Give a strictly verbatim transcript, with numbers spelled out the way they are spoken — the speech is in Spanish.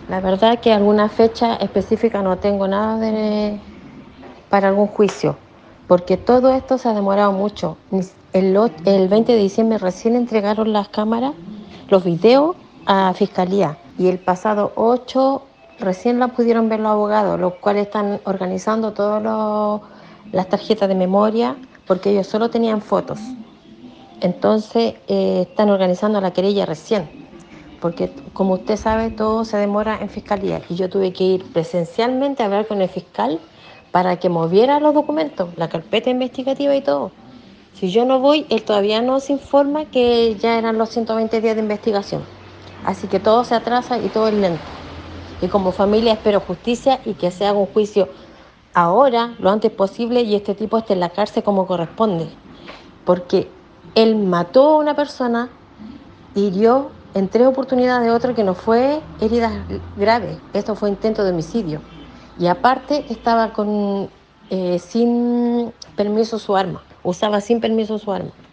La verdad que alguna fecha específica no tengo nada de, para algún juicio, porque todo esto se ha demorado mucho. Ni s- El, o- el veinte de diciembre recién entregaron las cámaras, los videos a Fiscalía y el pasado ocho recién la pudieron ver los abogados, los cuales están organizando todas las tarjetas de memoria porque ellos solo tenían fotos. Entonces eh, están organizando la querella recién, porque como usted sabe, todo se demora en fiscalía y yo tuve que ir presencialmente a hablar con el fiscal para que moviera los documentos, la carpeta investigativa y todo. Si yo no voy, él todavía no se informa que ya eran los ciento veinte días de investigación. Así que todo se atrasa y todo es lento. Y como familia espero justicia y que se haga un juicio ahora, lo antes posible, y este tipo esté en la cárcel como corresponde. Porque él mató a una persona, hirió en tres oportunidades a otro que no fue heridas graves, esto fue intento de homicidio. Y aparte estaba con eh, sin permiso su arma, usaba sin permiso su arma.